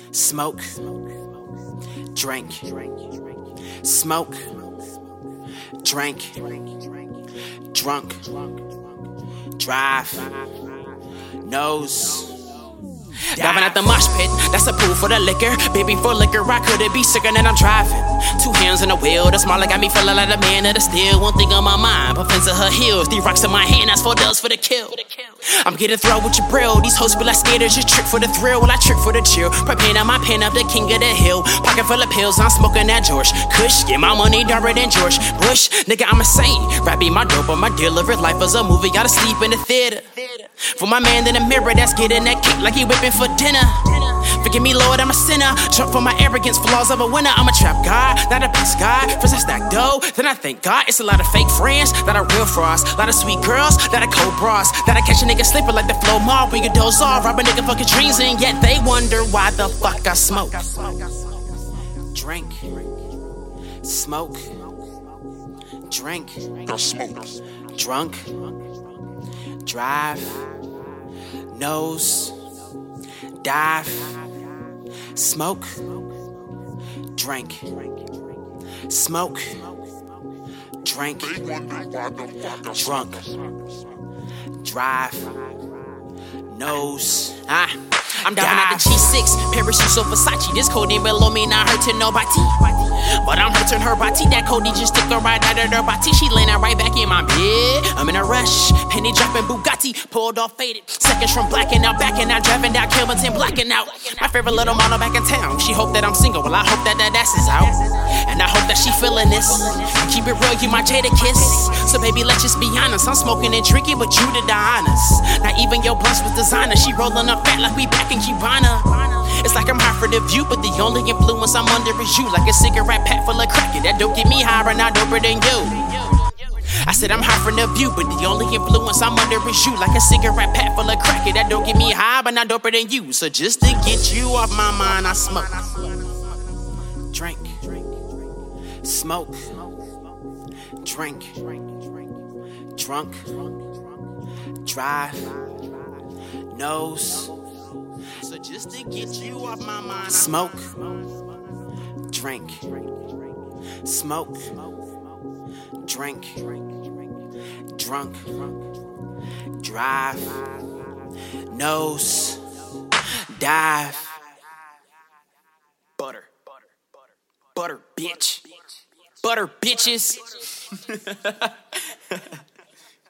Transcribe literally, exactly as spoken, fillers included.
Smoke, drink, smoke, drink, drunk, drive, nose. Diving at the mosh pit, that's a pool for the liquor. Baby, for liquor, I couldn't be sicker than I'm driving. Two hands in the wheel, the smaller got me feeling like a man of the steel. One thing on my mind, puffins of her heels. These rocks in my hand, that's four dollars for the kill. I'm getting thrown with your brill. These hoes be like skaters, just trick for the thrill. Well, I trick for the chill. Propane on my pen up, the king of the hill. Pocket full of pills, I'm smoking that George Kush. Get my money darker than George Bush. Nigga, I'm a saint. Rap be my dope, but my dealer. Life is a movie, gotta sleep in the theater. For my man in the mirror, that's getting that kick like he whipping for dinner. Forgive me, Lord, I'm a sinner. Trump for my arrogance, flaws of a winner. I'm a trap guy, not a best guy. First I stack dough, then I thank God. It's a lot of fake friends, that are real frauds. A lot of sweet girls, that are cold bras. That I catch a nigga sleeping like the flow mob. We can doze off, rob a nigga fucking dreams, and yet they wonder why the fuck I smoke. Drink, smoke, drink, drunk, drive, nose, dive, smoke, drink, smoke, drink, drunk, drive, nose. Ah, I'm diving out the G six, parachute so Versace. This codeine below me not hurting nobody, but I'm hurting her body. That codeine just took her right out of her body. She landing right back in my bed. I'm in a rush, penny dropping Bugatti, pulled off faded. Seconds from blacking out, backing out, driving down Kilburn, blacking out. My favorite little model back in town. She hope that I'm single, well I hope that that ass is out, and I hope that she feeling this. Keep it real, you my Jada kiss. So baby, let's just be honest. I'm smoking and drinking, but you did the honors. Not even your blunts was designer. She rolling up fat like we back in Cubana. It's like I'm high for the view, but the only influence I'm under is you. Like a cigarette pack full of crack, that don't get me higher and I doper than you. I said I'm high from the view, but the only influence I'm under is you. Like a cigarette pack full of crack, that don't get me high, but not doper than you. So just to get you off my mind, I smoke, drink, smoke, drink, drunk, drive, nose. So just to get you off my mind, smoke, drink, smoke, drink, drunk, drive, nose, dive, butter, butter, bitch, butter, bitches.